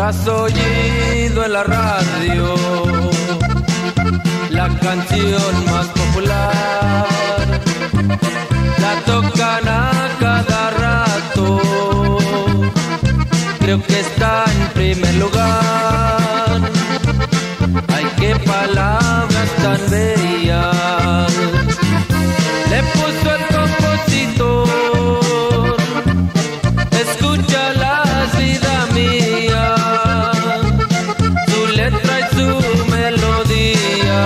Habrás oído en la radio la canción más popular, la tocan a cada rato, creo que está en primer lugar. Ay, qué palabras tan bellas le puso el compositor. Escúchalas, vida mía, su letra y su melodía,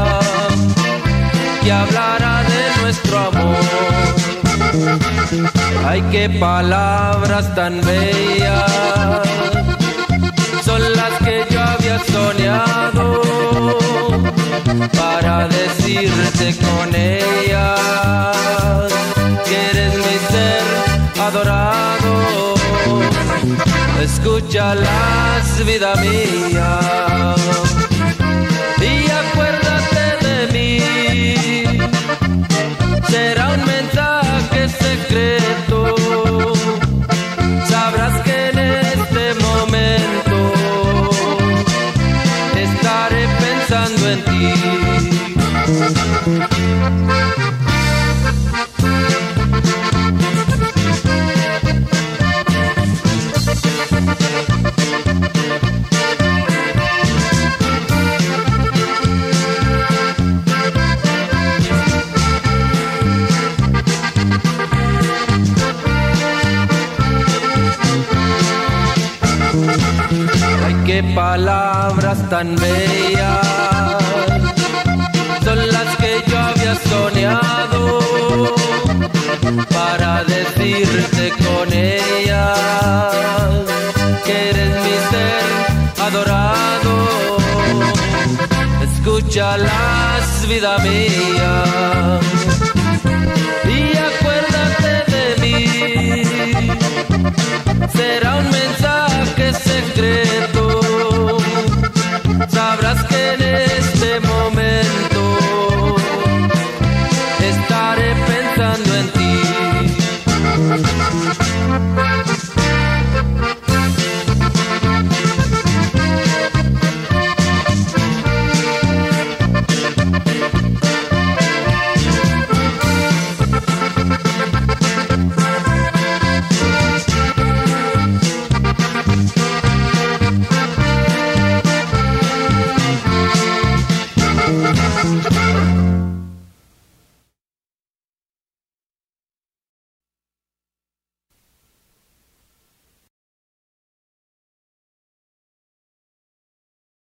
que hablará de nuestro amor. Ay, qué palabras tan bellas son las que yo había soñado para decirte con ellas que eres mi ser adorado. Escúchalas, vida mía, y acuérdate de mí. Será un mensaje secreto, sabrás que en este momento estaré pensando en ti. Ay, qué palabras tan bellas son las que yo había soñado para decirte con ellas que eres mi ser adorado. Escúchalas, vida mía, y acuérdate de mí. Será un mensaje secreto, sabrás que en este momento